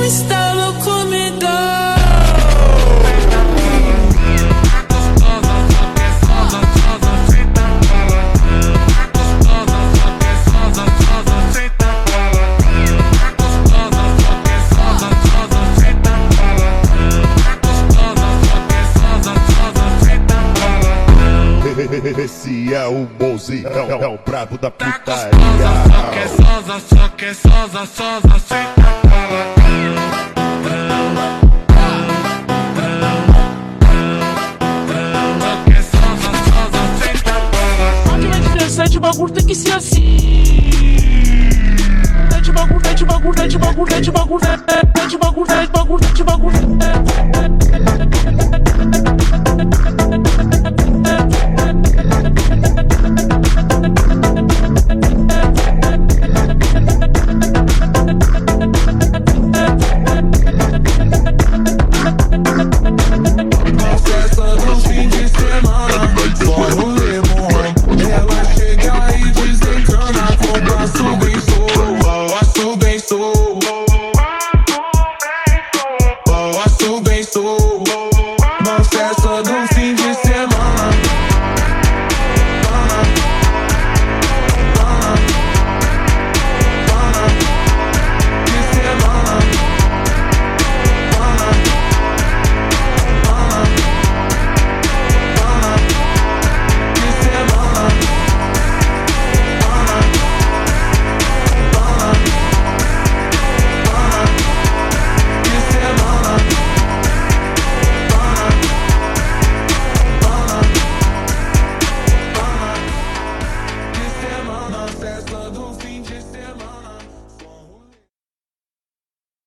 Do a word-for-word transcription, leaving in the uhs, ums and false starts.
um estalo comedor. Esse é o bonzinho, é, é o brabo da putaria. Só que é sosa, só que é sosa, sosa, senta fala. Só que é sosa, sosa, senta fala. Máquina de dançar de bagulho tem que ser assim. De bagulho, de bagulho, de bagulho, de bagulho, de bagulho, de bagulho, de bagulho, de bagulho.